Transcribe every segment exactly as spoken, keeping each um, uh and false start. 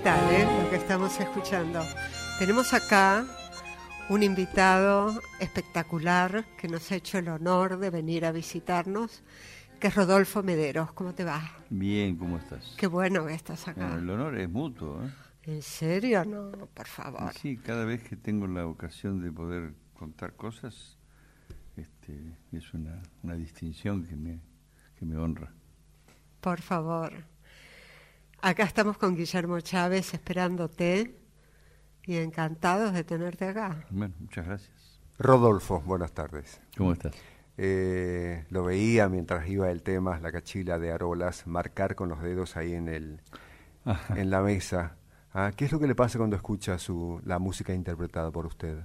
tal, eh? Lo que estamos escuchando. Tenemos acá un invitado espectacular que nos ha hecho el honor de venir a visitarnos, que es Rodolfo Mederos. ¿Cómo te va? Bien, ¿cómo estás? Qué bueno que estás acá. Bueno, el honor es mutuo, ¿eh? ¿En serio? No, por favor. Y sí, cada vez que tengo la ocasión de poder contar cosas, este, es una, una distinción que me, que me honra. Por favor. Acá estamos con Guillermo Chávez esperándote y encantados de tenerte acá. Bueno, muchas gracias. Rodolfo, buenas tardes. ¿Cómo estás? Eh, lo veía mientras iba el tema, la cachila de Arolas, marcar con los dedos ahí en el Ajá. en la mesa. Ah, ¿qué es lo que le pasa cuando escucha su la música interpretada por usted?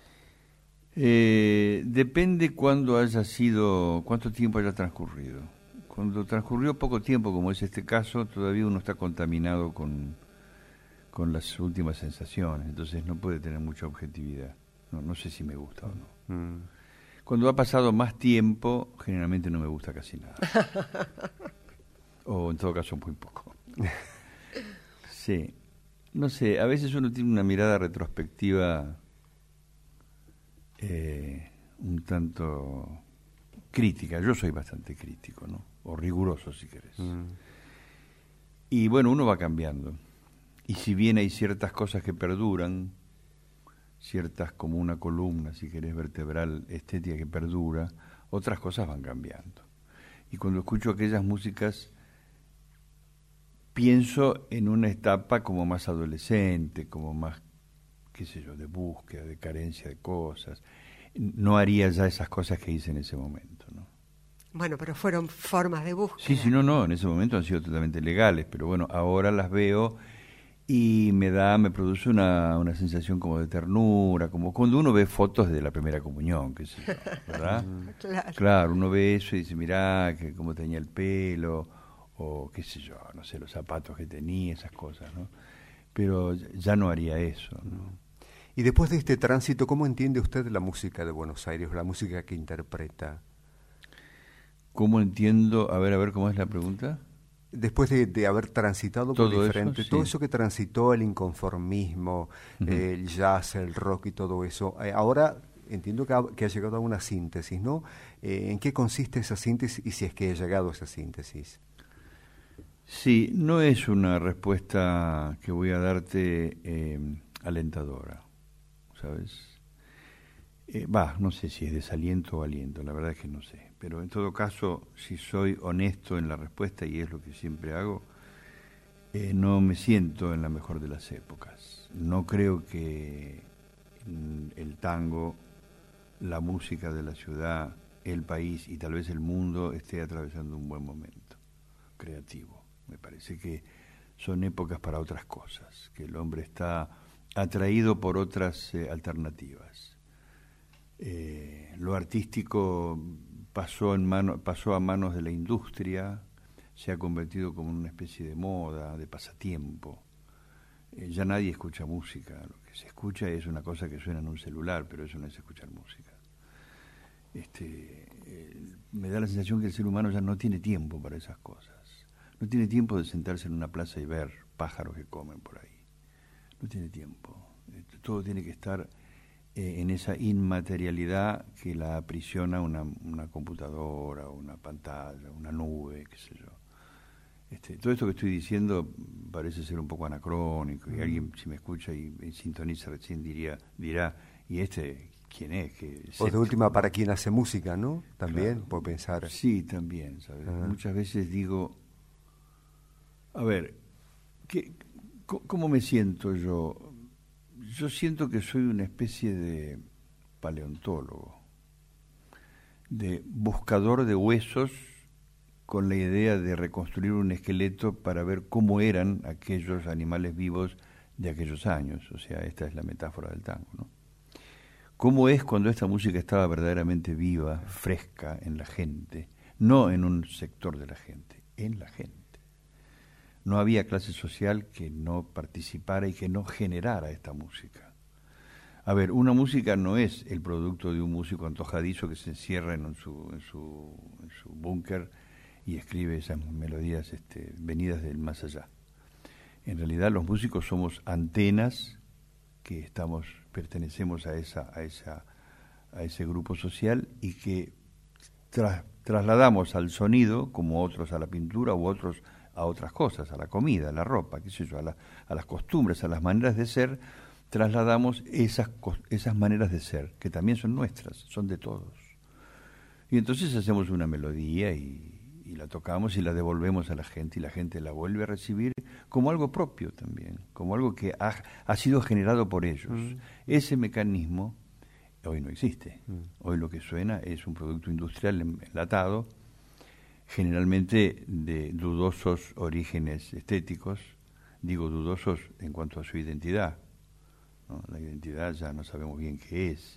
Eh, depende cuándo haya sido, cuánto tiempo haya transcurrido. Cuando transcurrió poco tiempo, como es este caso, todavía uno está contaminado con, con las últimas sensaciones, entonces no puede tener mucha objetividad. No, no sé si me gusta o no. Mm. Cuando ha pasado más tiempo, generalmente no me gusta casi nada. O en todo caso muy poco. Sí. No sé, a veces uno tiene una mirada retrospectiva eh, un tanto crítica. Yo soy bastante crítico, ¿no? O riguroso, si querés. Mm. Y bueno, uno va cambiando. Y si bien hay ciertas cosas que perduran, ciertas como una columna, si querés, vertebral, estética que perdura, otras cosas van cambiando. Y cuando escucho aquellas músicas, pienso en una etapa como más adolescente, como más, qué sé yo, de búsqueda, de carencia de cosas. No haría ya esas cosas que hice en ese momento, ¿no? Bueno, pero fueron formas de búsqueda. Sí, sí, no, no, en ese momento han sido totalmente legales, pero bueno, ahora las veo y me da, me produce una, una sensación como de ternura, como cuando uno ve fotos de la primera comunión, qué sé yo, ¿verdad? Claro. Claro, uno ve eso y dice, mirá, que cómo tenía el pelo, o qué sé yo, no sé, los zapatos que tenía, esas cosas, ¿no? Pero ya no haría eso, ¿no? Y después de este tránsito, ¿cómo entiende usted la música de Buenos Aires, la música que interpreta? ¿Cómo entiendo? A ver, a ver, ¿cómo es la pregunta? Después de, de haber transitado Todo por diferentes, eso, sí. todo eso que transitó, el inconformismo, Ujú. eh, el jazz, el rock y todo eso, eh, ahora entiendo que ha, que ha llegado a una síntesis, ¿no? Eh, ¿En qué consiste esa síntesis y si es que ha llegado a esa síntesis? Sí, no es una respuesta que voy a darte eh, alentadora, ¿sabes? Va, eh, no sé si es desaliento o aliento, la verdad es que no sé. Pero en todo caso, si soy honesto en la respuesta, y es lo que siempre hago, eh, no me siento en la mejor de las épocas. No creo que el tango, la música de la ciudad, el país y tal vez el mundo esté atravesando un buen momento creativo. Me parece que son épocas para otras cosas, que el hombre está atraído por otras eh, alternativas. Eh, lo artístico pasó, en mano, pasó a manos de la industria, se ha convertido como una especie de moda, de pasatiempo. Eh, ya nadie escucha música, lo que se escucha es una cosa que suena en un celular, pero eso no es escuchar música. Este, eh, me da la sensación que el ser humano ya no tiene tiempo para esas cosas. No tiene tiempo de sentarse en una plaza y ver pájaros que comen por ahí. No tiene tiempo. Todo tiene que estar eh, en esa inmaterialidad que la aprisiona una, una computadora, una pantalla, una nube, qué sé yo. Este, todo esto que estoy diciendo parece ser un poco anacrónico, y alguien, si me escucha y, y sintoniza recién, diría, dirá, ¿y este quién es? Que O de última, para quien hace música, ¿no? También, claro, puedo pensar. Sí, también, ¿sabes? Ajá. Muchas veces digo, a ver, ¿qué, ¿cómo me siento yo? Yo siento que soy una especie de paleontólogo, de buscador de huesos con la idea de reconstruir un esqueleto para ver cómo eran aquellos animales vivos de aquellos años. O sea, esta es la metáfora del tango, ¿no? ¿Cómo es cuando esta música estaba verdaderamente viva, fresca en la gente? No en un sector de la gente, en la gente. No había clase social que no participara y que no generara esta música. A ver, una música no es el producto de un músico antojadizo que se encierra en su, en su, en su búnker y escribe esas melodías este, venidas del más allá. En realidad los músicos somos antenas que estamos, pertenecemos a esa, a esa, a ese grupo social y que tras, trasladamos al sonido, como otros a la pintura u otros a otras cosas, a la comida, a la ropa, qué sé yo, a, la, a las costumbres, a las maneras de ser, trasladamos esas, esas maneras de ser, que también son nuestras, son de todos. Y entonces hacemos una melodía y, y la tocamos y la devolvemos a la gente y la gente la vuelve a recibir como algo propio también, como algo que ha, ha sido generado por ellos. Mm. Ese mecanismo hoy no existe. Mm. Hoy lo que suena es un producto industrial enlatado, generalmente de dudosos orígenes estéticos, digo dudosos en cuanto a su identidad, ¿no? La identidad ya no sabemos bien qué es.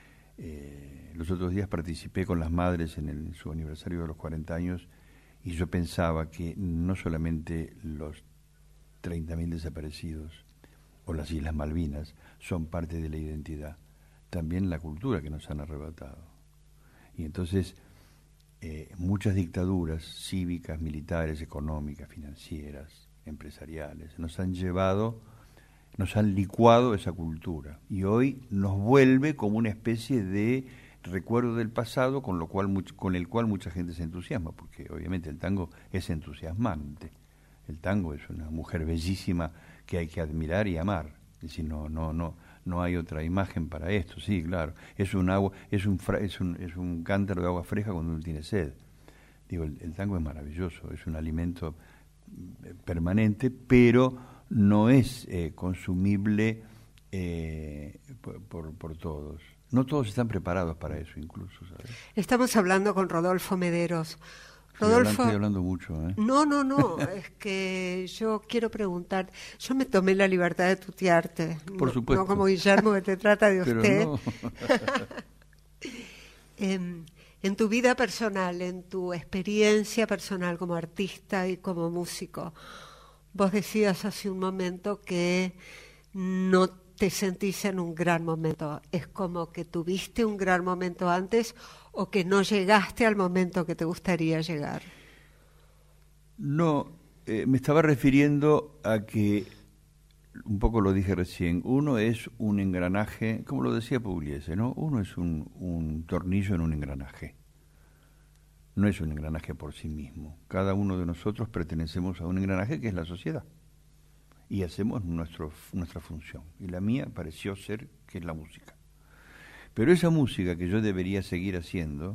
Eh, los otros días participé con las madres en, el, en su aniversario de los cuarenta años y yo pensaba que no solamente los treinta mil desaparecidos o las Islas Malvinas son parte de la identidad, también la cultura que nos han arrebatado. Y entonces eh, muchas dictaduras cívicas, militares, económicas, financieras, empresariales, nos han llevado, nos han licuado esa cultura y hoy nos vuelve como una especie de recuerdo del pasado con lo cual much, con el cual mucha gente se entusiasma, porque obviamente el tango es entusiasmante. El tango es una mujer bellísima que hay que admirar y amar. Es decir, no no no no hay otra imagen para esto. Sí, claro, es un agua, es un fra, es un es un cántaro de agua fresca cuando uno tiene sed. Digo, el, el tango es maravilloso, es un alimento permanente, pero no es eh, consumible eh, por, por, por todos. No todos están preparados para eso, incluso, ¿sabes? Estamos hablando con Rodolfo Mederos. Rodolfo, estoy, hablando, estoy hablando mucho, ¿eh? No, no, no, es que yo quiero preguntar, yo me tomé la libertad de tutearte. Por no, supuesto. No como Guillermo que te trata de Pero usted. No. en, en tu vida personal, en tu experiencia personal como artista y como músico, vos decías hace un momento que no te sentís en un gran momento. ¿Es como que tuviste un gran momento antes o que no llegaste al momento que te gustaría llegar? No, eh, me estaba refiriendo a que, un poco lo dije recién, uno es un engranaje, como lo decía Pugliese, ¿no? Uno es un, un tornillo en un engranaje. No es un engranaje por sí mismo. Cada uno de nosotros pertenecemos a un engranaje que es la sociedad. Y hacemos nuestro, nuestra función. Y la mía pareció ser que es la música. Pero esa música que yo debería seguir haciendo,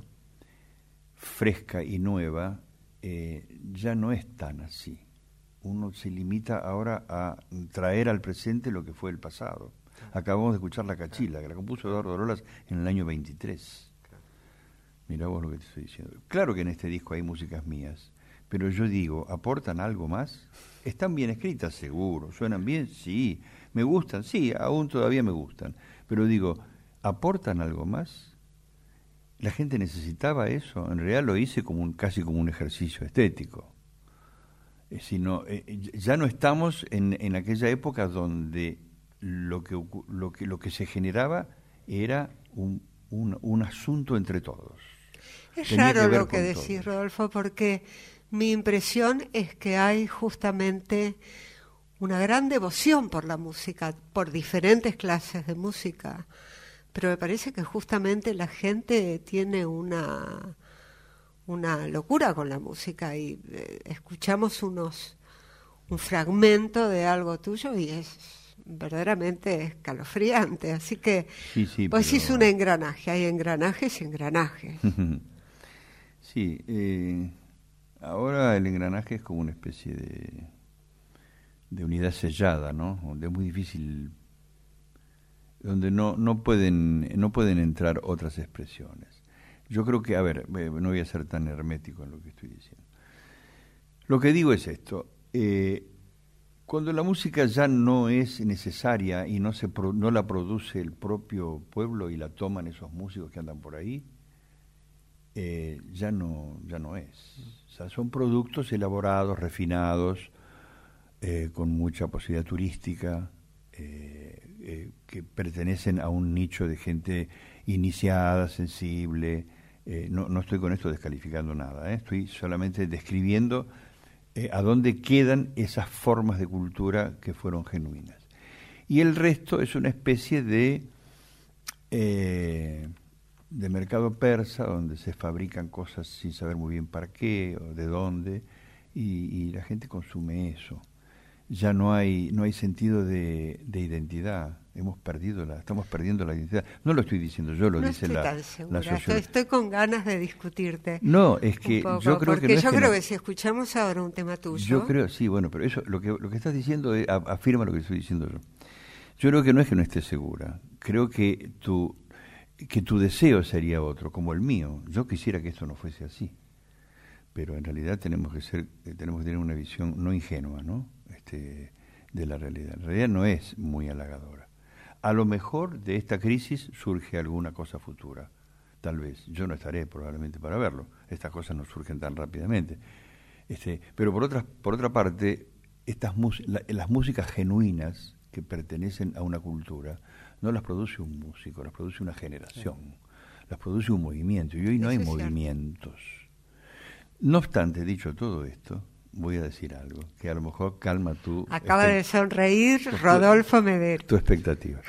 fresca y nueva, eh, ya no es tan así. Uno se limita ahora a traer al presente lo que fue el pasado. Acabamos de escuchar La Cachila, que la compuso Eduardo Rolas en el año veintitrés. Mirá vos lo que te estoy diciendo. Claro que en este disco hay músicas mías, pero yo digo, ¿aportan algo más? ¿Están bien escritas? Seguro. ¿Suenan bien? Sí. ¿Me gustan? Sí, aún todavía me gustan. Pero digo, ¿aportan algo más? La gente necesitaba eso. En realidad lo hice como un, casi como un ejercicio estético. Eh, sino, eh, ya no estamos en, en aquella época donde lo que, lo que, lo que se generaba era un, un, un asunto entre todos. Es raro lo que decís, Rodolfo, porque mi impresión es que hay justamente una gran devoción por la música, por diferentes clases de música, pero me parece que justamente la gente tiene una, una locura con la música y eh, escuchamos unos un fragmento de algo tuyo y es verdaderamente escalofriante, así que sí, sí, vos pero... hiciste un engranaje, hay engranajes y engranajes. Sí, eh, ahora el engranaje es como una especie de, de unidad sellada, ¿no? Donde es muy difícil, donde no, no pueden, no pueden entrar otras expresiones. Yo creo que, a ver, no voy a ser tan hermético en lo que estoy diciendo. Lo que digo es esto, eh, cuando la música ya no es necesaria y no, se pro, no la produce el propio pueblo y la toman esos músicos que andan por ahí, Eh, ya no ya no es. O sea, son productos elaborados, refinados, eh, con mucha posibilidad turística, eh, eh, que pertenecen a un nicho de gente iniciada, sensible. Eh, no, no estoy con esto descalificando nada, ¿eh? Estoy solamente describiendo eh, a dónde quedan esas formas de cultura que fueron genuinas. Y el resto es una especie de, eh, de mercado persa, donde se fabrican cosas sin saber muy bien para qué o de dónde, y, y la gente consume eso. Ya no hay no hay sentido de, de identidad. Hemos perdido la, estamos perdiendo la identidad. No lo estoy diciendo yo, lo no dice estoy la, tan segura. la sociología. Estoy, estoy con ganas de discutirte. No, es que poco, yo creo porque que no yo es que creo no. que si escuchamos ahora un tema tuyo. Yo creo, sí, bueno, pero eso lo que lo que estás diciendo es, a, afirma lo que estoy diciendo yo. Yo creo que no es que no estés segura. Creo que tu que tu deseo sería otro, como el mío. Yo quisiera que esto no fuese así. Pero en realidad tenemos que ser tenemos que tener una visión no ingenua, ¿no? Este de la realidad. La realidad no es muy halagadora. A lo mejor de esta crisis surge alguna cosa futura. Tal vez. Yo no estaré probablemente para verlo. Estas cosas no surgen tan rápidamente. Este, pero por otra, por otra parte, estas la, las músicas genuinas que pertenecen a una cultura no las produce un músico, las produce una generación. Sí. Las produce un movimiento. Y hoy no Eso hay movimientos. No obstante, dicho todo esto, voy a decir algo que a lo mejor calma tu... Acaba de sonreír Rodolfo Medero. Tu expectativa.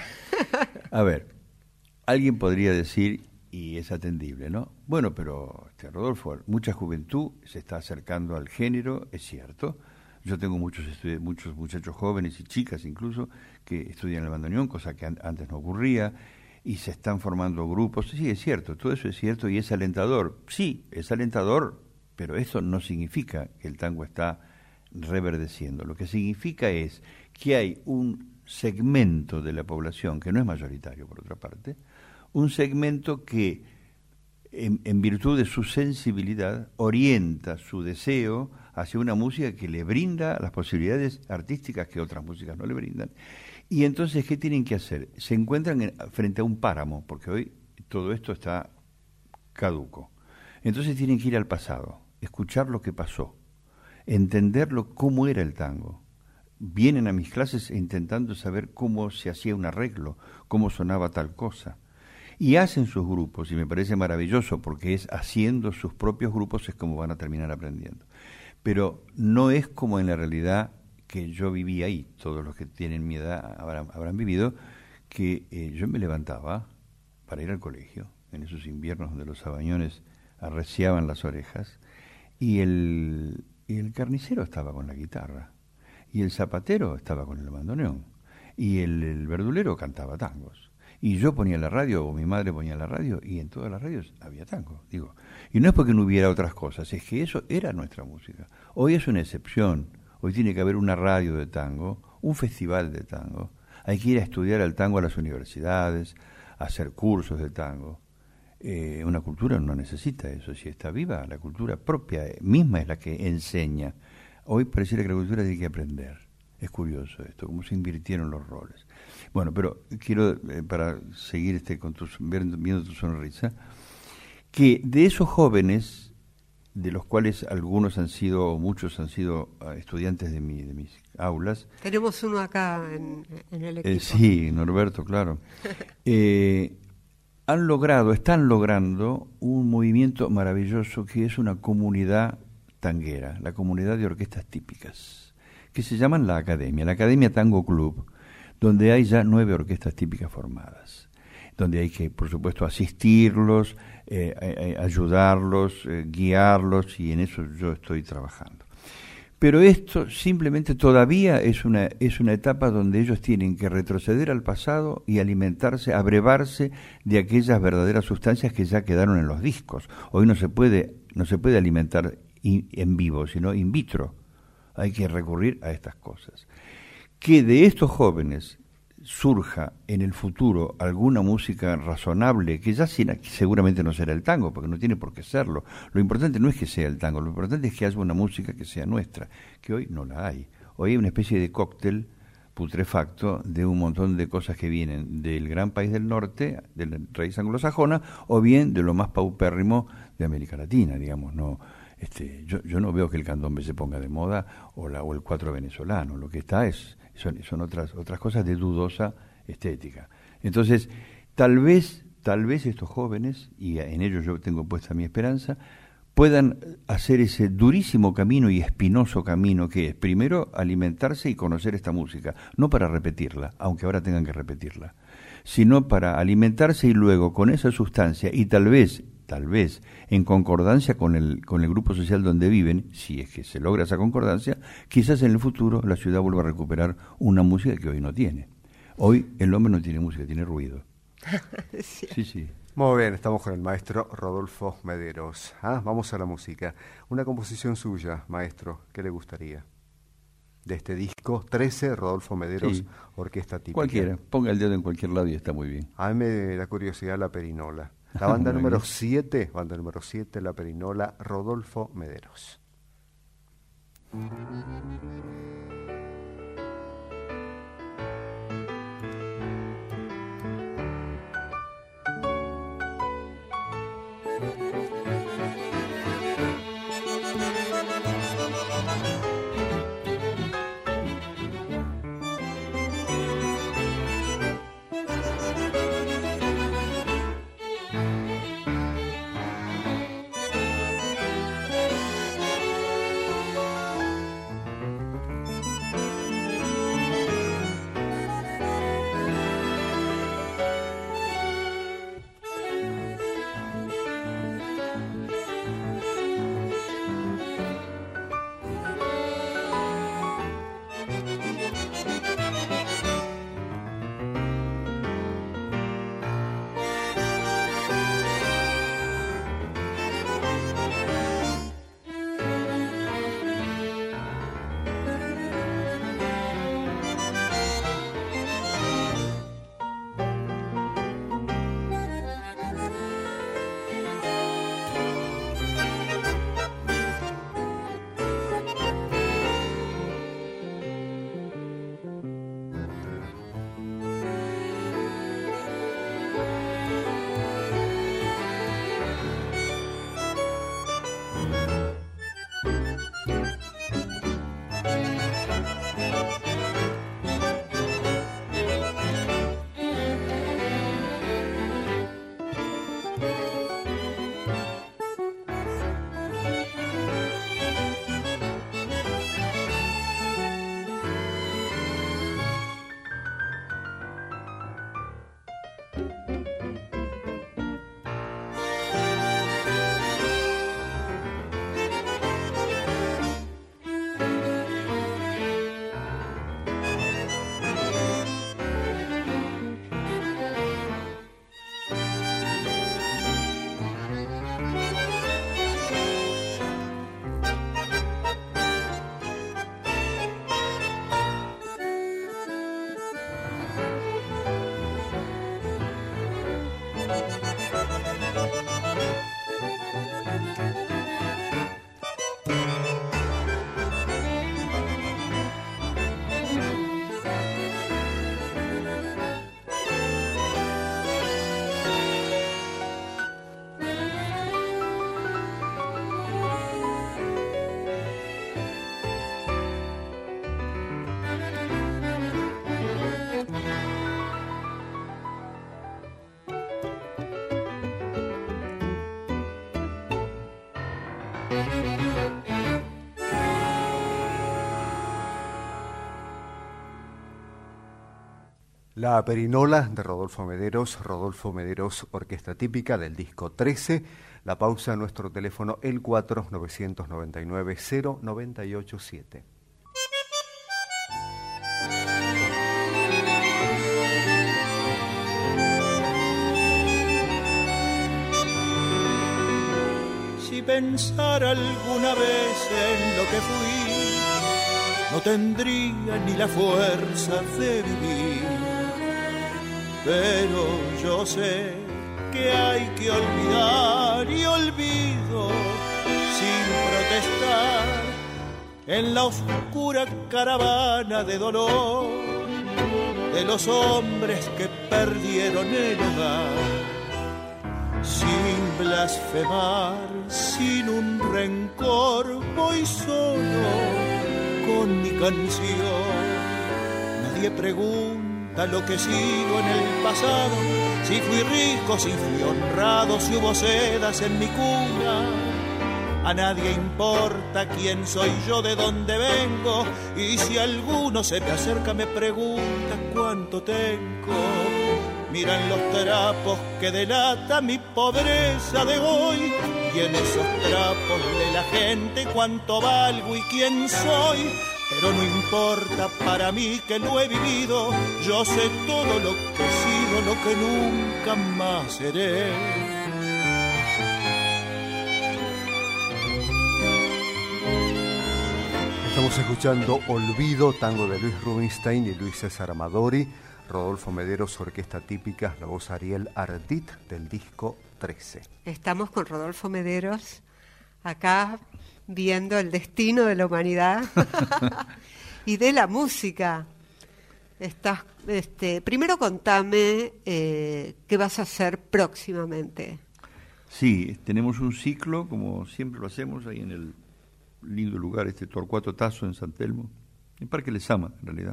A ver, alguien podría decir, y es atendible, ¿no? Bueno, pero este, Rodolfo, mucha juventud se está acercando al género, es cierto. Yo tengo muchos estu- muchos muchachos jóvenes y chicas incluso que estudian el bandoneón, cosa que an- antes no ocurría, y se están formando grupos. Sí, es cierto, todo eso es cierto y es alentador. Sí, es alentador. Pero eso no significa que el tango está reverdeciendo. Lo que significa es que hay un segmento de la población, que no es mayoritario por otra parte, un segmento que en, en virtud de su sensibilidad orienta su deseo hacia una música que le brinda las posibilidades artísticas que otras músicas no le brindan. Y entonces, ¿qué tienen que hacer? Se encuentran en, frente a un páramo, porque hoy todo esto está caduco. Entonces tienen que ir al pasado, escuchar lo que pasó, entenderlo cómo era el tango. Vienen a mis clases intentando saber cómo se hacía un arreglo, cómo sonaba tal cosa. Y hacen sus grupos, y me parece maravilloso, porque es haciendo sus propios grupos es como van a terminar aprendiendo. Pero no es como en la realidad que yo viví ahí, todos los que tienen mi edad habrán, habrán vivido, que eh, yo me levantaba para ir al colegio, en esos inviernos donde los sabañones arreciaban las orejas, y el, y el carnicero estaba con la guitarra, y el zapatero estaba con el bandoneón, y el, el verdulero cantaba tangos, y yo ponía la radio, o mi madre ponía la radio, y en todas las radios había tango, digo, y no es porque no hubiera otras cosas, es que eso era nuestra música. Hoy es una excepción, hoy tiene que haber una radio de tango, un festival de tango, hay que ir a estudiar el tango a las universidades, a hacer cursos de tango. Eh, una cultura no necesita eso, si está viva, la cultura propia misma es la que enseña. Hoy pareciera que la cultura tiene que aprender. Es curioso esto, cómo se invirtieron los roles. Bueno, pero quiero, eh, para seguir este con tus, viendo tu sonrisa, que de esos jóvenes, de los cuales algunos han sido, muchos han sido uh, estudiantes de, mi, de mis aulas. Tenemos uno acá en, en el equipo. Eh, sí, Norberto, claro. eh, han logrado, están logrando un movimiento maravilloso que es una comunidad tanguera, la comunidad de orquestas típicas, que se llaman la Academia, la Academia Tango Club, donde hay ya nueve orquestas típicas formadas, donde hay que, por supuesto, asistirlos, eh, eh, ayudarlos, eh, guiarlos, y en eso yo estoy trabajando. Pero esto simplemente todavía es una, es una etapa donde ellos tienen que retroceder al pasado y alimentarse, abrevarse de aquellas verdaderas sustancias que ya quedaron en los discos. Hoy no se puede, no se puede alimentar in, en vivo, sino in vitro. Hay que recurrir a estas cosas. Que de estos jóvenes surja en el futuro alguna música razonable, que ya seguramente no será el tango, porque no tiene por qué serlo. Lo importante no es que sea el tango, lo importante es que haya una música que sea nuestra, que hoy no la hay. Hoy hay una especie de cóctel putrefacto de un montón de cosas que vienen del gran país del norte, de la raíz anglosajona, o bien de lo más paupérrimo de América Latina, digamos. No, este, yo, yo no veo que el candombe se ponga de moda o, la, o el cuatro venezolano. Lo que está es son, son otras otras cosas de dudosa estética. Entonces, tal vez tal vez estos jóvenes, y en ellos yo tengo puesta mi esperanza, puedan hacer ese durísimo camino y espinoso camino que es, primero, alimentarse y conocer esta música, no para repetirla, aunque ahora tengan que repetirla, sino para alimentarse y luego con esa sustancia y tal vez, tal vez en concordancia con el, con el grupo social donde viven, si es que se logra esa concordancia, quizás en el futuro la ciudad vuelva a recuperar una música que hoy no tiene. Hoy el hombre no tiene música, tiene ruido. Sí. Sí, sí. Muy bien, estamos con el maestro Rodolfo Mederos. Ah, vamos a la música. Una composición suya, maestro, ¿qué le gustaría? De este disco, trece, Rodolfo Mederos, sí. Orquesta Típica. Cualquiera, ponga el dedo en cualquier lado y está muy bien. A mí me da curiosidad La Perinola. La banda número siete, banda número siete, La Perinola, Rodolfo Mederos. La Perinola de Rodolfo Mederos, Rodolfo Mederos, Orquesta Típica del disco trece. La pausa, nuestro teléfono el cuatro nueve nueve nueve cero nueve ocho siete. Si pensara alguna vez en lo que fui, no tendría ni la fuerza de vivir. Pero yo sé que hay que olvidar y olvido sin protestar en la oscura caravana de dolor de los hombres que perdieron el hogar. Sin blasfemar, sin un rencor, voy solo con mi canción. Nadie pregunta lo que sigo en el pasado, si fui rico, si fui honrado, si hubo sedas en mi cuna. A nadie importa quién soy yo, de dónde vengo, y si alguno se me acerca me pregunta cuánto tengo. Miran los trapos que delata mi pobreza de hoy, y en esos trapos de la gente cuánto valgo y quién soy. Pero no importa para mí que lo he vivido, yo sé todo lo que he sido, lo que nunca más seré. Estamos escuchando Olvido, tango de Luis Rubinstein y Luis César Amadori. Rodolfo Mederos, orquesta típica, la voz Ariel Ardit del disco trece. Estamos con Rodolfo Mederos acá viendo el destino de la humanidad y de la música. Estás, este, primero contame eh, qué vas a hacer próximamente. Sí, tenemos un ciclo, como siempre lo hacemos, ahí en el lindo lugar, este Torcuato Tasso en San Telmo, en Parque Lezama, en realidad.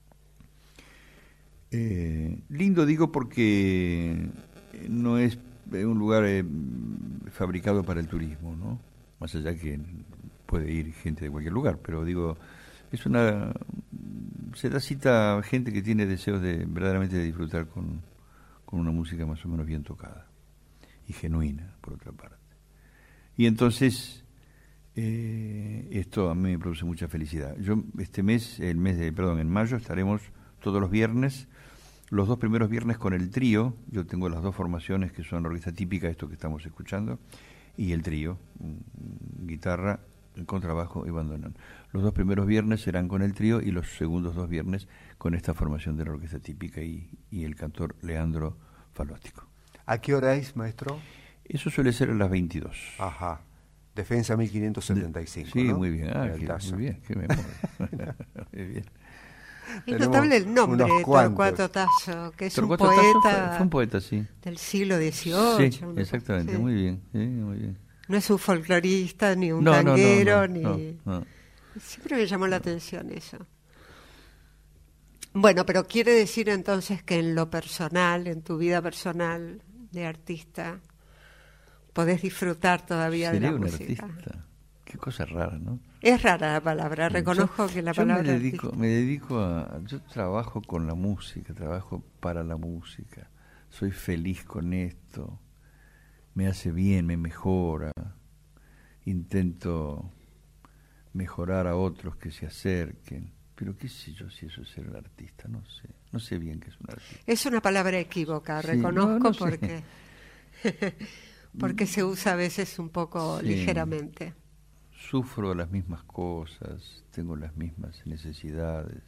Eh, lindo digo porque no es un lugar eh, fabricado para el turismo, ¿no? Más allá que puede ir gente de cualquier lugar, pero digo, es una se da cita a gente que tiene deseos de verdaderamente de disfrutar con, con una música más o menos bien tocada y genuina, por otra parte. Y entonces eh, esto a mí me produce mucha felicidad. Yo este mes, el mes de, perdón, en mayo estaremos todos los viernes, los dos primeros viernes con el trío. Yo tengo las dos formaciones que son la orquesta típica, esto que estamos escuchando, y el trío, guitarra, contrabajo y bandoneón. Los dos primeros viernes serán con el trío y los segundos dos viernes con esta formación de la orquesta típica y, y el cantor Leandro Falóstico. ¿A qué hora es, maestro? Eso suele ser a las veintidós. Ajá. Defensa mil quinientos setenta y cinco, Sí, ¿no? muy bien. Ah, qué, muy bien, qué memoria. Muy bien. Es notable el nombre de Torcuato Tasso, que es Torcuato un poeta, fue, fue un poeta, sí, del siglo dieciocho. Sí, exactamente, sí. muy bien, sí, muy bien. No es un folclorista, ni un no, tanguero, no, no, no, ni... no, no. Siempre me llamó la atención eso. Bueno, pero quiere decir entonces que en lo personal, en tu vida personal de artista, podés disfrutar todavía de la un música. Artista? Qué cosa rara, ¿no? Es rara la palabra, reconozco yo, que la yo palabra me dedico, artista. me dedico a... Yo trabajo con la música, trabajo para la música. Soy feliz con esto. Me hace bien, me mejora. Intento mejorar a otros que se acerquen. Pero qué sé yo si eso es ser un artista, no sé. No sé bien qué es un artista. Es una palabra equívoca, Sí, reconozco, no, no sé. porque porque se usa a veces un poco Sí. ligeramente. Sufro las mismas cosas, tengo las mismas necesidades,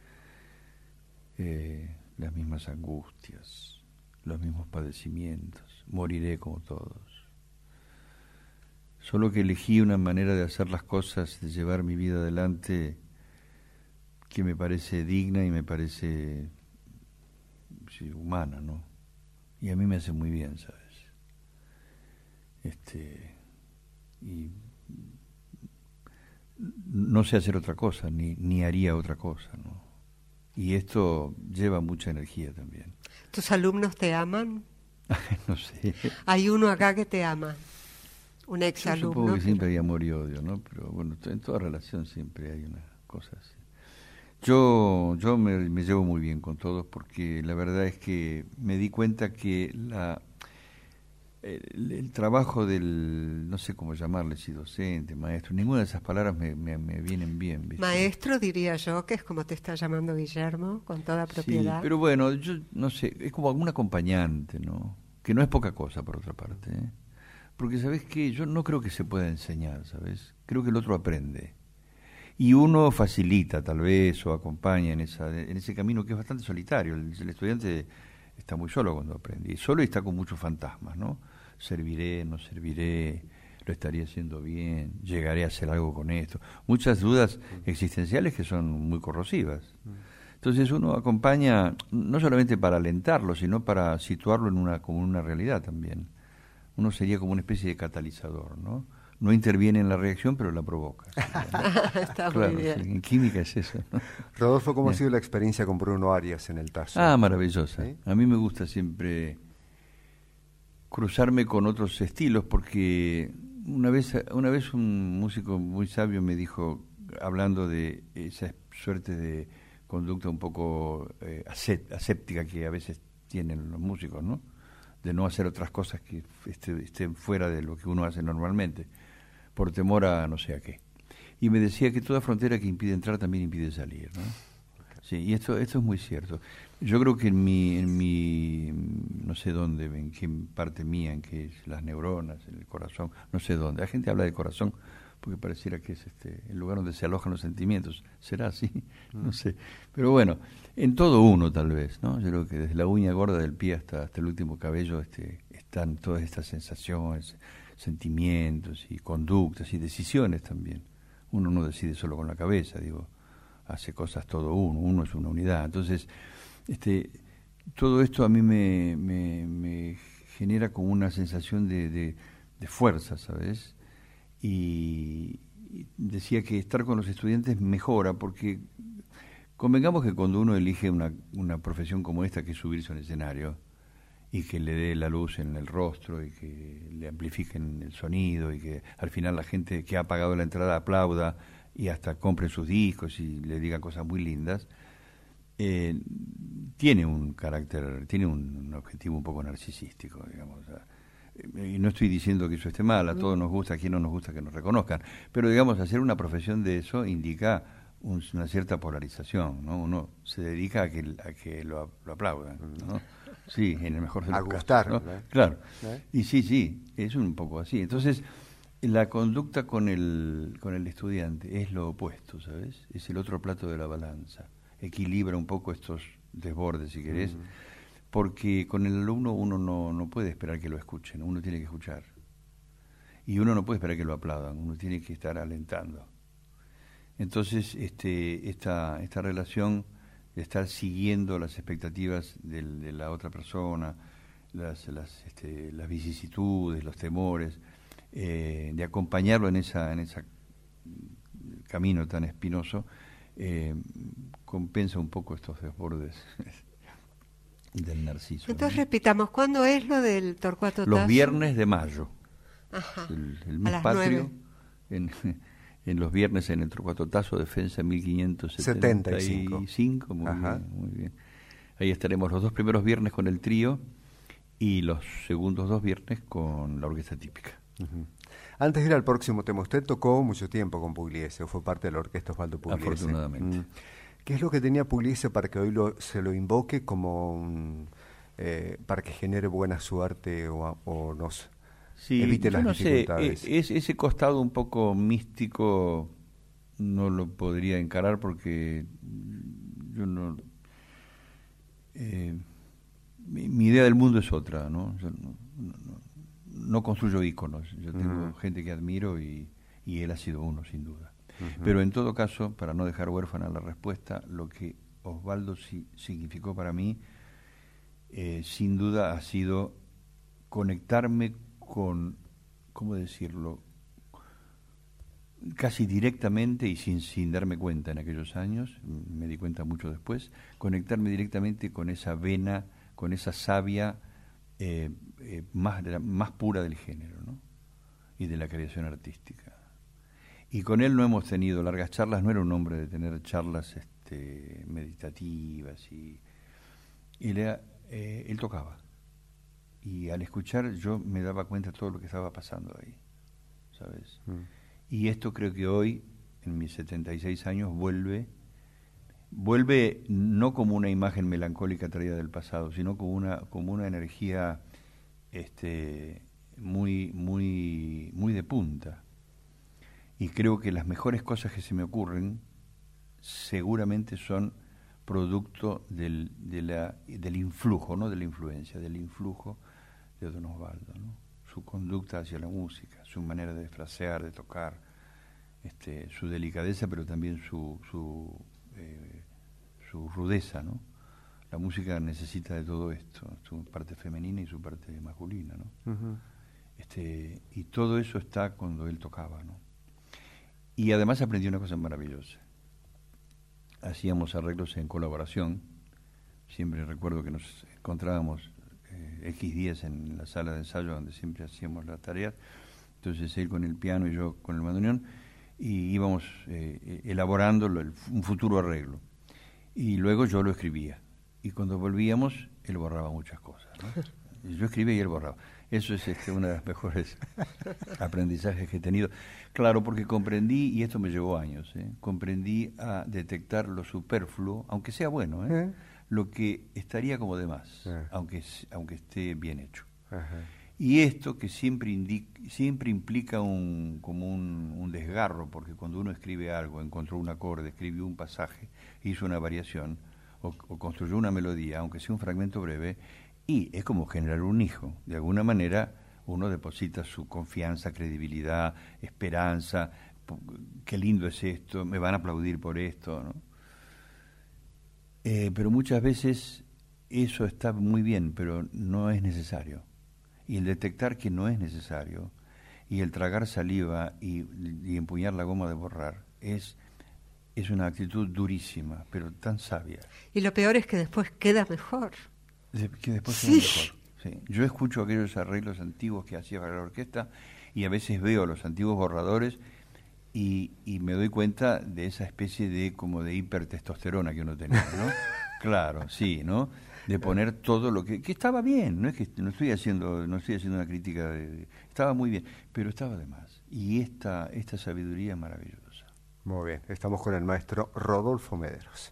eh, las mismas angustias, los mismos padecimientos. Moriré como todos. Solo que elegí una manera de hacer las cosas, de llevar mi vida adelante, que me parece digna y me parece sí, humana, ¿no? Y a mí me hace muy bien, ¿sabes? Este, y no sé hacer otra cosa, ni, ni haría otra cosa, ¿no? Y esto lleva mucha energía también. ¿Tus alumnos te aman? No sé. Hay uno acá que te ama, un Yo exalumno. supongo que que- siempre hay amor y odio, ¿no? Pero bueno, en toda relación siempre hay una cosa así. Yo, yo me, me llevo muy bien con todos porque la verdad es que me di cuenta que la el, el trabajo del, no sé cómo llamarle, si docente, maestro, ninguna de esas palabras me, me, me vienen bien, ¿viste? Maestro, diría yo, que es como te está llamando Guillermo, con toda propiedad. Sí, pero bueno, yo no sé, es como algún acompañante, ¿no? Que no es poca cosa, por otra parte, ¿eh? Porque, ¿sabes qué? Yo no creo que se pueda enseñar, ¿sabes? Creo que el otro aprende. Y uno facilita, tal vez, o acompaña en, esa, en ese camino que es bastante solitario. El, el estudiante está muy solo cuando aprende. Y solo está con muchos fantasmas, ¿no? Serviré, no serviré, lo estaría haciendo bien, llegaré a hacer algo con esto. Muchas dudas existenciales que son muy corrosivas. Entonces uno acompaña no solamente para alentarlo, sino para situarlo en una como una realidad también. Uno sería como una especie de catalizador, ¿no? No interviene en la reacción, pero la provoca. Está Claro, muy bien. sí, en química es eso, ¿no? Rodolfo, ¿cómo Bien. ha sido la experiencia con Bruno Arias en el Tasso? Ah, maravillosa. ¿Sí? A mí me gusta siempre cruzarme con otros estilos porque una vez, una vez un músico muy sabio me dijo, hablando de esa suerte de conducta un poco eh, aséptica que a veces tienen los músicos, ¿no? De no hacer otras cosas que este, estén fuera de lo que uno hace normalmente, por temor a no sé a qué. Y me decía que toda frontera que impide entrar también impide salir, ¿no? Sí, y esto esto es muy cierto. Yo creo que en mi, en mi no sé dónde, en qué parte mía, en qué es las neuronas, en el corazón, no sé dónde. La gente habla del corazón porque pareciera que es este el lugar donde se alojan los sentimientos. ¿Será así? No sé. Pero bueno, en todo uno tal vez, ¿no? Yo creo que desde la uña gorda del pie hasta, hasta el último cabello este, están todas estas sensaciones, sentimientos y conductas y decisiones también. Uno no decide solo con la cabeza, digo, hace cosas todo uno, uno es una unidad. Entonces, este, todo esto a mí me, me, me genera como una sensación de, de, de fuerza, ¿sabes? Y, y decía que estar con los estudiantes mejora, porque convengamos que cuando uno elige una, una profesión como esta, que es subirse a un escenario, y que le dé la luz en el rostro, y que le amplifiquen el sonido, y que al final la gente que ha pagado la entrada aplauda, y hasta compren sus discos y le digan cosas muy lindas, eh, tiene un carácter, tiene un, un objetivo un poco narcisístico, digamos. O sea, y no estoy diciendo que eso esté mal, a todos nos gusta, a quien no nos gusta que nos reconozcan, pero digamos, hacer una profesión de eso indica un, una cierta polarización, ¿no? Uno se dedica a que, a que lo, lo aplaudan, ¿no? Sí, en el mejor de los a gustar, casos, ¿no? ¿no? Claro. ¿Eh? Y sí, sí, es un poco así. Entonces, la conducta con el con el estudiante es lo opuesto, ¿sabes? Es el otro plato de la balanza. Equilibra un poco estos desbordes, si querés, mm. porque con el alumno uno no, no puede esperar que lo escuchen, uno tiene que escuchar. Y uno no puede esperar que lo aplaudan, uno tiene que estar alentando. Entonces, este esta esta relación de estar siguiendo las expectativas del, de la otra persona, las las este, las vicisitudes, los temores, eh, de acompañarlo en esa en ese camino tan espinoso, eh, compensa un poco estos desbordes del narciso. Entonces, ¿no? Repitamos, ¿cuándo es lo del Torcuato Tasso? Los viernes de mayo. Ajá. El, el mes patrio, en, en los viernes en el Torcuato Tasso, Defensa mil quinientos setenta y cinco. Muy Ajá. bien, muy bien. Ahí estaremos los dos primeros viernes con el trío y los segundos dos viernes con la orquesta típica. Uh-huh. Antes de ir al próximo tema, usted tocó mucho tiempo con Pugliese, o fue parte de la orquesta Osvaldo Pugliese. Afortunadamente. Mm. ¿Qué es lo que tenía Pugliese para que hoy lo, se lo invoque como un, eh, para que genere buena suerte o, o nos sí, evite las no dificultades? Sé, es, ese costado un poco místico no lo podría encarar porque yo no... Eh, mi, mi idea del mundo es otra, ¿no? Yo no, no, no, no construyo íconos, yo tengo uh-huh. gente que admiro y, y él ha sido uno, sin duda. Uh-huh. Pero en todo caso, para no dejar huérfana la respuesta, lo que Osvaldo si, significó para mí, eh, sin duda ha sido conectarme con, ¿cómo decirlo?, casi directamente y sin, sin darme cuenta en aquellos años, me di cuenta mucho después, conectarme directamente con esa vena, con esa savia eh, eh, más, de la, más pura del género, ¿no? Y de la creación artística. Y con él no hemos tenido largas charlas, no era un hombre de tener charlas este, meditativas, y, y él, era, eh, él tocaba. Y al escuchar yo me daba cuenta de todo lo que estaba pasando ahí, ¿sabes? Mm. Y esto creo que hoy, en mis setenta y seis años, vuelve, vuelve no como una imagen melancólica traída del pasado, sino como una, como una energía este, muy, muy, muy de punta. Y creo que las mejores cosas que se me ocurren seguramente son producto del, de la, del influjo, no de la influencia, del influjo de Don Osvaldo, ¿no? Su conducta hacia la música, su manera de frasear, de tocar, este, su delicadeza, pero también su su, eh, su rudeza, ¿no? La música necesita de todo esto, su parte femenina y su parte masculina, ¿no? Uh-huh. Este, y todo eso está cuando él tocaba, ¿no? Y además aprendí una cosa maravillosa. Hacíamos arreglos en colaboración. Siempre recuerdo que nos encontrábamos eh, X días en la sala de ensayo donde siempre hacíamos las tareas, entonces él con el piano y yo con el bandoneón, y íbamos eh, elaborando el, un futuro arreglo. Y luego yo lo escribía. Y cuando volvíamos, él borraba muchas cosas, ¿no? Yo escribía y él borraba. Eso es este, uno de los mejores aprendizajes que he tenido. Claro, porque comprendí, y esto me llevó años, ¿eh? comprendí a detectar lo superfluo, aunque sea bueno, ¿eh? ¿Eh? lo que estaría como de más, ¿Eh? aunque, aunque esté bien hecho. Ajá. Y esto que siempre, indica, siempre implica un, como un, un desgarro, porque cuando uno escribe algo, encontró un acorde, escribió un pasaje, hizo una variación, o, o construyó una melodía, aunque sea un fragmento breve, y es como generar un hijo. De alguna manera uno deposita su confianza, credibilidad, esperanza, qué lindo es esto, me van a aplaudir por esto, ¿no? Eh, pero muchas veces eso está muy bien, pero no es necesario. Y el detectar que no es necesario, y el tragar saliva y, y empuñar la goma de borrar, es, es una actitud durísima, pero tan sabia. Y lo peor es que después queda mejor. De, que después sí. queda mejor. Sí. Yo escucho aquellos arreglos antiguos que hacía para la orquesta y a veces veo los antiguos borradores y, y me doy cuenta de esa especie de como de hipertestosterona que uno tenía, ¿no? Claro, sí, ¿no? De poner todo lo que, que estaba bien, no es que no estoy haciendo, no estoy haciendo una crítica de, de, estaba muy bien, pero estaba de más. Y esta, esta sabiduría es maravillosa. Muy bien, estamos con el maestro Rodolfo Mederos.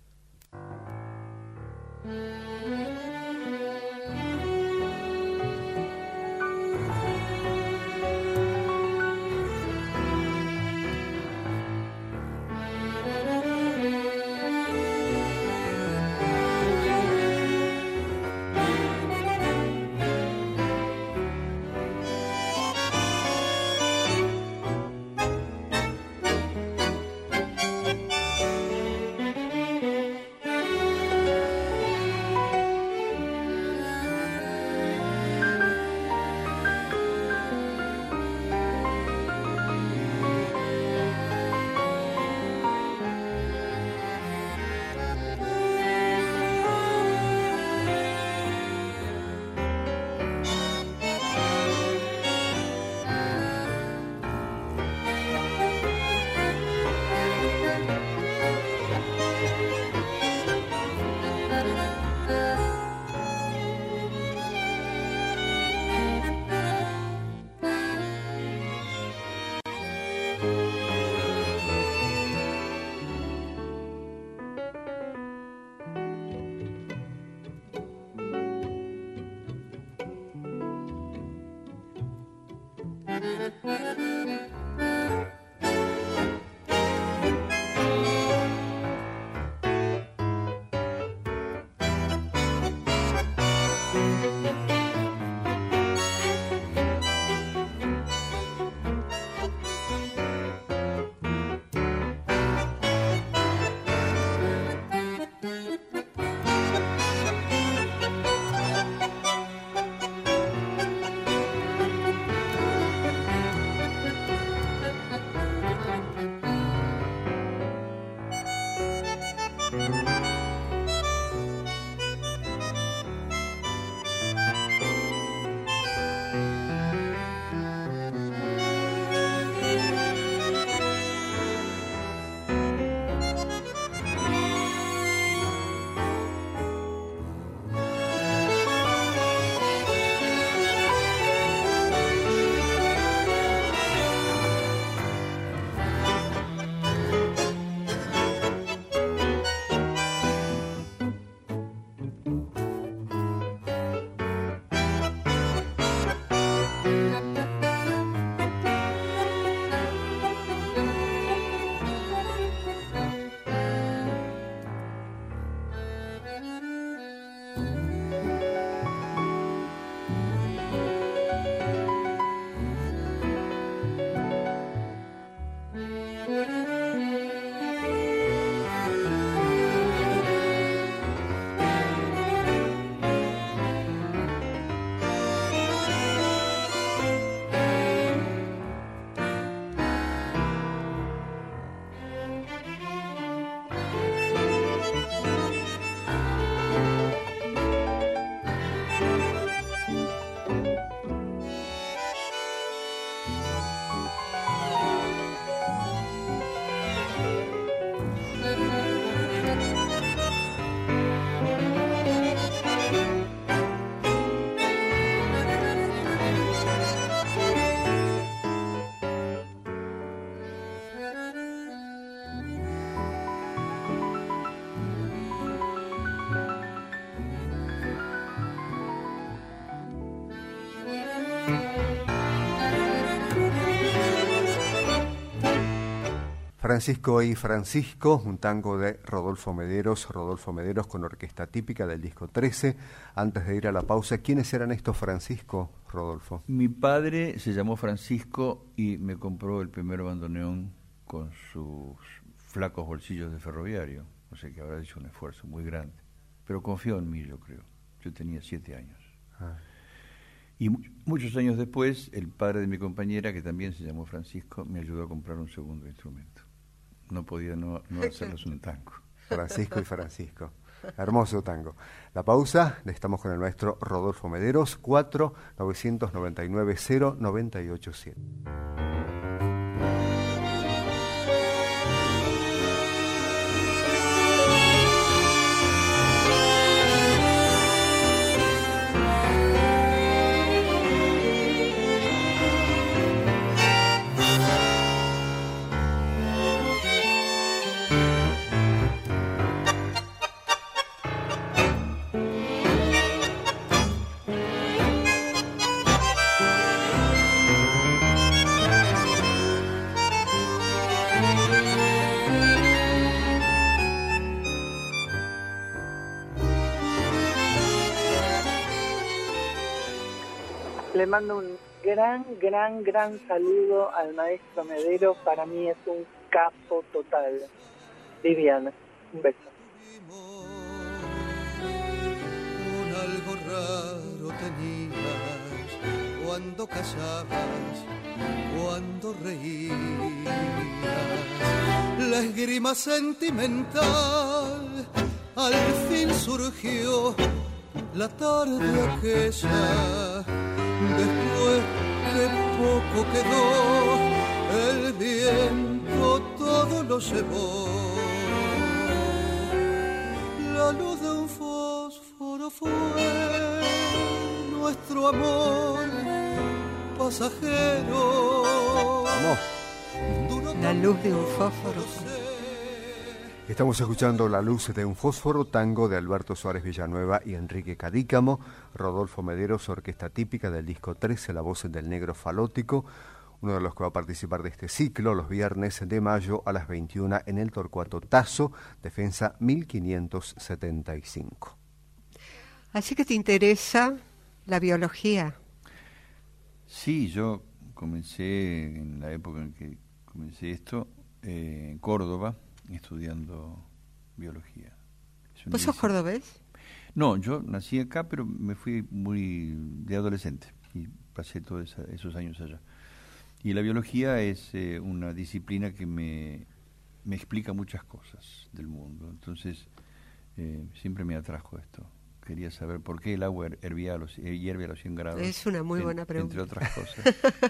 Francisco y Francisco, un tango de Rodolfo Mederos, Rodolfo Mederos con orquesta típica del disco trece. Antes de ir a la pausa, ¿quiénes eran estos Francisco, Rodolfo? Mi padre se llamó Francisco y me compró el primer bandoneón con sus flacos bolsillos de ferroviario, o sea que habrá hecho un esfuerzo muy grande, pero confió en mí, yo creo. Yo tenía siete años. Ah. Y mu- muchos años después, el padre de mi compañera, que también se llamó Francisco, me ayudó a comprar un segundo instrumento. No podía no, no hacerles un tango. Francisco y Francisco. Hermoso tango. La pausa, estamos con el maestro Rodolfo Mederos, cuatro nueve nueve nueve cero nueve ocho siete. Le mando un gran, gran, gran saludo al maestro Medero. Para mí es un capo total. Viviana, un beso. Un algo raro tenías cuando callabas, cuando reías. La esgrima sentimental al fin surgió la tarde aquella. Después que poco quedó, el viento todo lo llevó. La luz de un fósforo fue nuestro amor pasajero. Vamos. La luz de un fósforo. Estamos escuchando La luz de un fósforo, tango de Alberto Suárez Villanueva y Enrique Cadícamo. Rodolfo Mederos, orquesta típica del disco trece, La voz del negro falótico, uno de los que va a participar de este ciclo los viernes de mayo a las veintiuna en el Torcuato Tazo, Defensa mil quinientos setenta y cinco. Así que te interesa la biología. Sí, yo comencé en la época en que comencé esto, eh, en Córdoba, estudiando biología. ¿Vos sos cordobés? No, yo nací acá, pero me fui muy de adolescente y pasé todos esa, esos años allá. Y la biología es eh, una disciplina que me, me explica muchas cosas del mundo. Entonces, eh, siempre me atrajo esto. Quería saber por qué el agua hervía a los, eh, hierve a los cien grados. Es una muy en, buena pregunta. Entre otras cosas.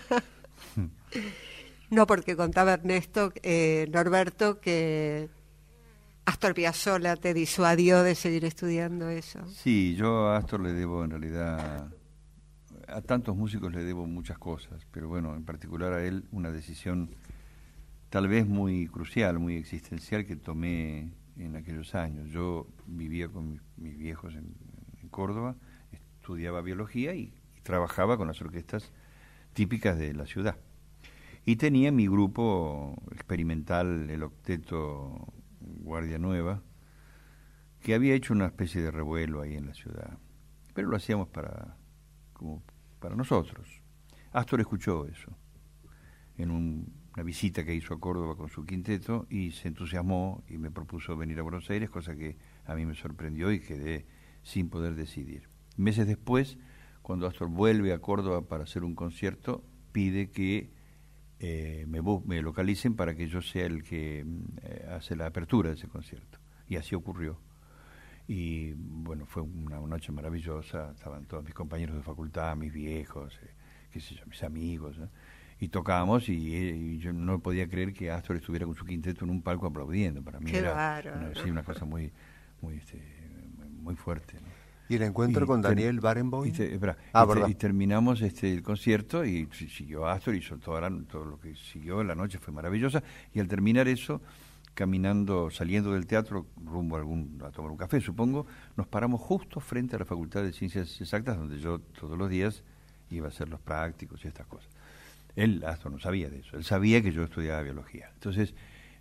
No, porque contaba Ernesto, eh, Norberto, que Astor Piazzolla te disuadió de seguir estudiando eso. Sí, yo a Astor le debo en realidad, a tantos músicos le debo muchas cosas, pero bueno, en particular a él una decisión tal vez muy crucial, muy existencial que tomé en aquellos años. Yo vivía con mis, mis viejos en, en Córdoba, estudiaba biología y, y trabajaba con las orquestas típicas de la ciudad. Y tenía mi grupo experimental, el octeto Guardia Nueva, que había hecho una especie de revuelo ahí en la ciudad. Pero lo hacíamos para, como para nosotros. Astor escuchó eso en un, una visita que hizo a Córdoba con su quinteto y se entusiasmó y me propuso venir a Buenos Aires, cosa que a mí me sorprendió y quedé sin poder decidir. Meses después, cuando Astor vuelve a Córdoba para hacer un concierto, pide que Eh, me, me localicen para que yo sea el que eh, hace la apertura de ese concierto. Y así ocurrió. Y bueno, fue una, una noche maravillosa, estaban todos mis compañeros de facultad, mis viejos, eh, qué sé yo, mis amigos, ¿eh? Y tocábamos y, y yo no podía creer que Astor estuviera con su quinteto en un palco aplaudiendo. Para mí qué era bárbaro. una, sí, una cosa muy, muy, este, muy, muy fuerte, ¿no? ¿Y el encuentro y con ter- Daniel Barenboim? Y, te, espera, ah, y, te, y terminamos este el concierto y siguió Astor, hizo toda la, todo lo que siguió, la noche fue maravillosa, y al terminar eso, caminando, saliendo del teatro, rumbo a, algún, a tomar un café, supongo, nos paramos justo frente a la Facultad de Ciencias Exactas, donde yo todos los días iba a hacer los prácticos y estas cosas. Él, Astor, no sabía de eso, él sabía que yo estudiaba biología. Entonces,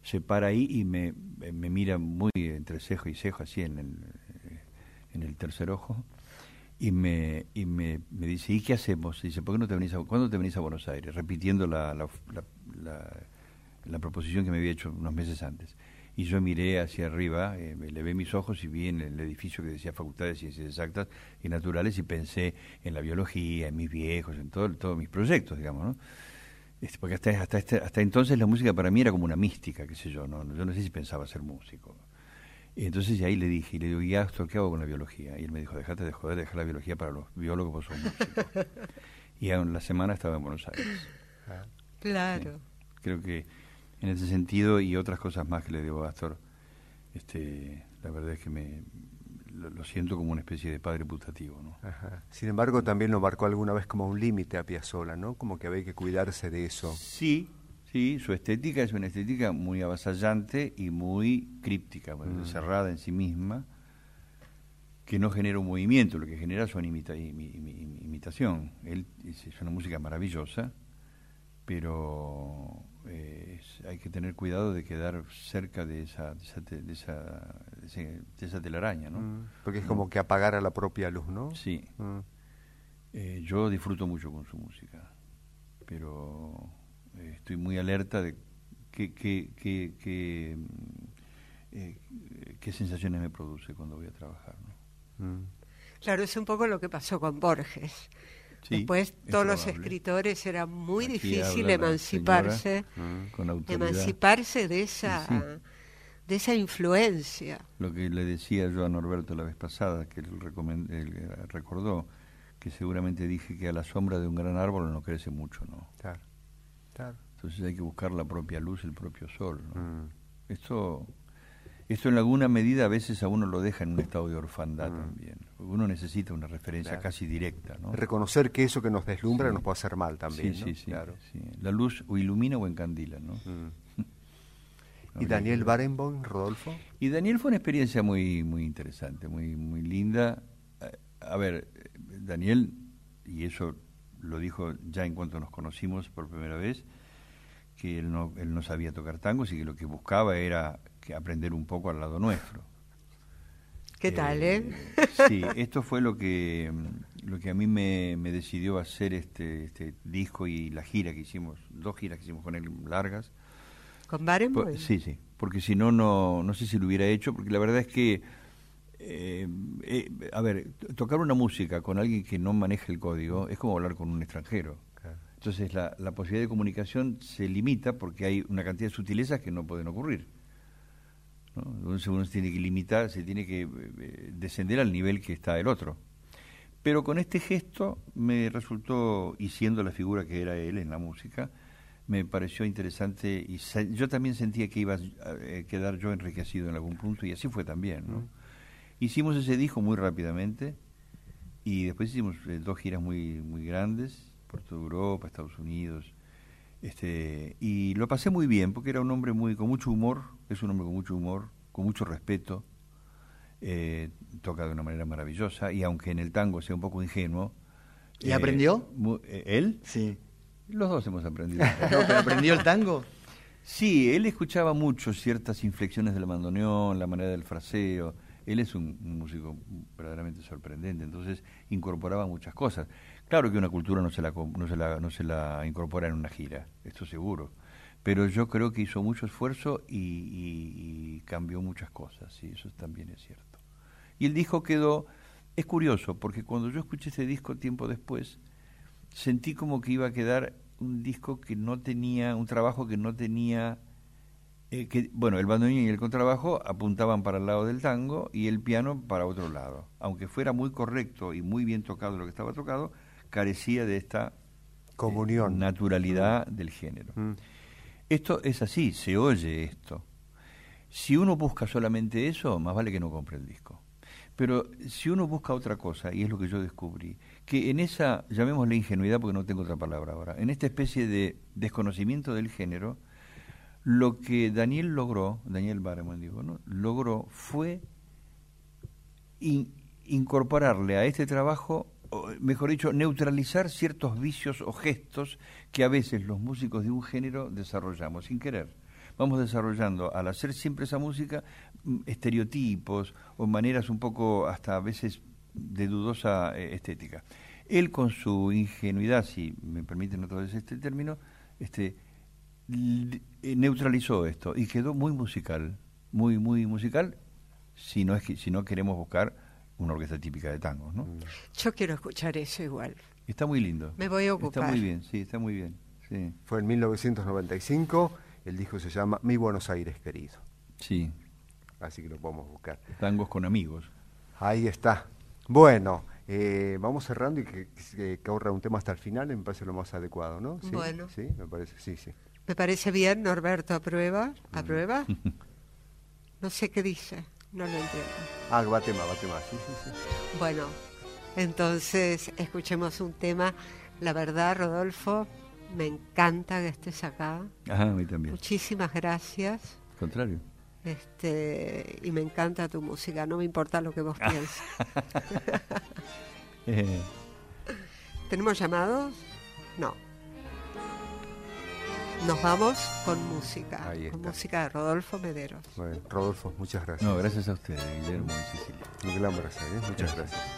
se para ahí y me, me mira muy entre cejo y cejo, así en el, en el tercer ojo, y me y me, me dice, ¿y qué hacemos? Y dice, ¿por qué no te venís a, ¿cuándo te venís a Buenos Aires? Repitiendo la, la, la, la, la proposición que me había hecho unos meses antes. Y yo miré hacia arriba, eh, le ve mis ojos y vi en el edificio que decía Facultad de Ciencias Exactas y Naturales y pensé en la biología, en mis viejos, en todo, todos mis proyectos, digamos, ¿no? Este, porque hasta, hasta, este, hasta entonces la música para mí era como una mística, qué sé yo, no, yo no sé si pensaba ser músico. Y entonces ahí le dije, y le digo, ¿y esto qué hago con la biología? Y él me dijo, dejate de joder, dejar la biología para los biólogos, vos sos músico. Y en la semana estaba en Buenos Aires. Claro. Sí, creo que en ese sentido y otras cosas más que le digo a Astor, este, la verdad es que me lo, lo siento como una especie de padre putativo, ¿no? Ajá. Sin embargo, también lo marcó alguna vez como un límite a Piazzolla, ¿no? Como que había que cuidarse de eso. Sí, sí, su estética es una estética muy avasallante y muy críptica, mm. cerrada en sí misma, que no genera un movimiento, lo que genera es una imita, imi, imi, imitación. Él es una música maravillosa, pero eh, es, hay que tener cuidado de quedar cerca de esa de esa, de esa, de esa, de esa telaraña, ¿no? Mm, porque es como que apagar a la propia luz, ¿no? Sí. Mm. Eh, yo disfruto mucho con su música, pero eh, estoy muy alerta de qué qué qué qué, eh, qué sensaciones me produce cuando voy a trabajar, ¿no? Mm. Claro, es un poco lo que pasó con Borges. Sí, después todos los escritores era muy Aquí difícil habla emanciparse, señora, con autoridad. emanciparse de esa, sí, sí. de esa influencia. Lo que le decía yo a Norberto la vez pasada, que él, recomend, él recordó, que seguramente dije que a la sombra de un gran árbol no crece mucho, ¿no? Claro, claro. Entonces hay que buscar la propia luz, el propio sol, ¿no? Mm. Esto, esto en alguna medida a veces a uno lo deja en un estado de orfandad mm. también. Uno necesita una referencia claro. casi directa, ¿no? Reconocer que eso que nos deslumbra sí. nos puede hacer mal también, sí, ¿no? sí, sí, claro. sí. La luz o ilumina o encandila, ¿no? Mm. ¿Y Daniel Barenboim, Rodolfo? Y Daniel fue una experiencia muy muy interesante, muy muy linda. A ver, Daniel, y eso lo dijo ya en cuanto nos conocimos por primera vez, que él no, él no sabía tocar tangos y que lo que buscaba era que aprender un poco al lado nuestro. ¿Qué eh, tal, eh? Sí, esto fue lo que lo que a mí me, me decidió hacer este este disco y la gira que hicimos, dos giras que hicimos con él largas. ¿Con Barenboim? Pues, sí, sí, porque si no, no no sé si lo hubiera hecho, porque la verdad es que, eh, eh, a ver, tocar una música con alguien que no maneja el código es como hablar con un extranjero. Claro. Entonces la, la posibilidad de comunicación se limita porque hay una cantidad de sutilezas que no pueden ocurrir, ¿no? Entonces uno se tiene que limitar, se tiene que eh, descender al nivel que está el otro. Pero con este gesto me resultó, y siendo la figura que era él en la música, me pareció interesante y se, yo también sentía que iba a eh, quedar yo enriquecido en algún punto y así fue también, ¿no? Mm. Hicimos ese disco muy rápidamente y después hicimos eh, dos giras muy muy grandes por toda Europa, Estados Unidos, este y lo pasé muy bien porque era un hombre muy con mucho humor, es un hombre con mucho humor, con mucho respeto, eh, toca de una manera maravillosa y aunque en el tango sea un poco ingenuo. ¿Y eh, aprendió? Muy, eh, ¿Él? Sí. Los dos hemos aprendido. No, ¿pero aprendió el tango? Sí, él escuchaba mucho ciertas inflexiones del bandoneón, la manera del fraseo. Él es un, un músico verdaderamente sorprendente, entonces incorporaba muchas cosas. Claro que una cultura no se la no se la no se la incorpora en una gira, esto seguro. Pero yo creo que hizo mucho esfuerzo y, y, y cambió muchas cosas, sí, eso también es cierto. Y el disco quedó, es curioso, porque cuando yo escuché este disco tiempo después, sentí como que iba a quedar un disco que no tenía, un trabajo que no tenía, eh, que bueno, el bandoneón y el contrabajo apuntaban para el lado del tango y el piano para otro lado. Aunque fuera muy correcto y muy bien tocado lo que estaba tocado, carecía de esta comunión, eh, naturalidad mm. del género. Mm. Esto es así, se oye esto. Si uno busca solamente eso, más vale que no compre el disco. Pero si uno busca otra cosa, y es lo que yo descubrí, que en esa, llamémosle ingenuidad porque no tengo otra palabra ahora, en esta especie de desconocimiento del género, lo que Daniel logró, Daniel Barenboim digo, ¿no? logró fue in, incorporarle a este trabajo, o mejor dicho, neutralizar ciertos vicios o gestos que a veces los músicos de un género desarrollamos sin querer. vamos desarrollando, al hacer siempre esa música, estereotipos o maneras un poco hasta a veces de dudosa eh, estética. Él con su ingenuidad, si me permiten otra vez este término, este, neutralizó esto y quedó muy musical, muy, muy musical, si no, es que, si no queremos buscar una orquesta típica de tangos, ¿no? Yo quiero escuchar eso igual. Está muy lindo. Me voy a ocupar. Está muy bien, sí, está muy bien. Sí. Fue en mil novecientos noventa y cinco, el disco se llama Mi Buenos Aires Querido. Sí. Así que lo podemos buscar. Tangos con amigos. Ahí está. Bueno, eh, vamos cerrando y que, que, que ahorra un tema hasta el final, me parece lo más adecuado, ¿no? ¿Sí? Bueno. Sí, me parece, sí, sí. Me parece bien, Norberto, ¿aprueba? ¿Aprueba? No sé qué dice, no lo entiendo. Ah, va tema, va tema, sí, sí, sí. Bueno, entonces escuchemos un tema. La verdad, Rodolfo, me encanta que estés acá. Ajá, a mí también. Muchísimas gracias. Al contrario. Este, y me encanta tu música, no me importa lo que vos pienses. eh. ¿Tenemos llamados? No. Nos vamos con música, Ahí con está. música de Rodolfo Mederos. Bueno, Rodolfo, muchas gracias. No, gracias a ustedes, Guillermo y Cecilia. Un gran abrazo, ¿eh? Muchas gracias. Gracias.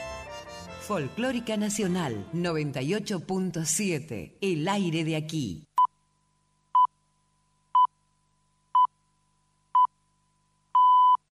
Folclórica Nacional noventa y ocho punto siete, el aire de aquí.